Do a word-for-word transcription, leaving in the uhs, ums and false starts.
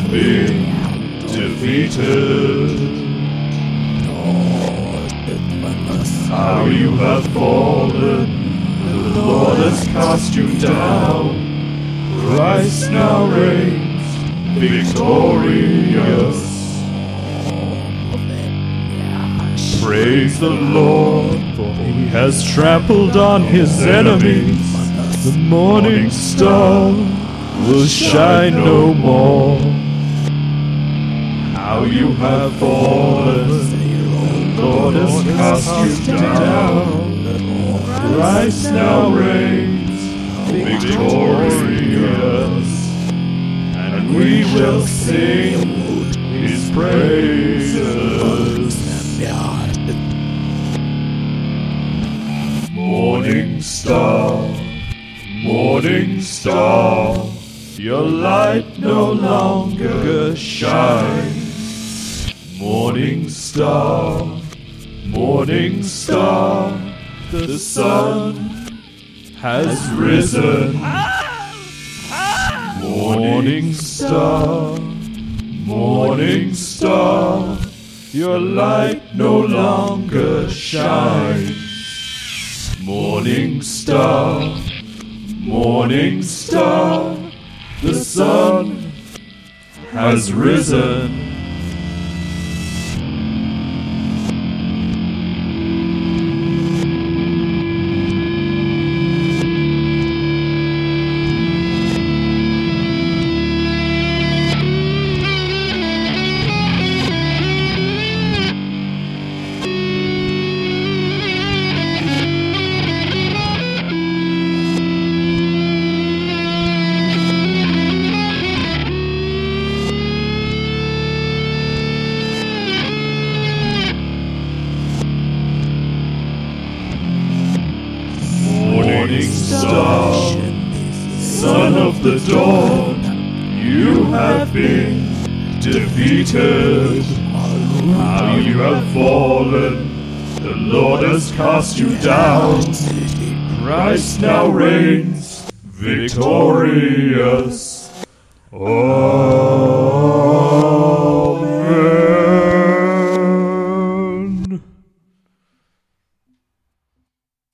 been defeated. How you have fallen, the Lord has cast you down. Christ now reigns victorious. Praise the Lord, for he has trampled on his enemies. The morning star will shine no more. How you have fallen, the Lord has cast you down. Christ now reigns victorious, and we will sing his praises. Morning star, morning star, your light no longer shines. Morning star, morning star, the sun has risen. Morning star, morning star, your light no longer shines. Morning star, morning star, the sun has risen. Morning star, son of the dawn, you have been defeated. How you have fallen, the Lord has cast you down. Christ now reigns victorious. Oh.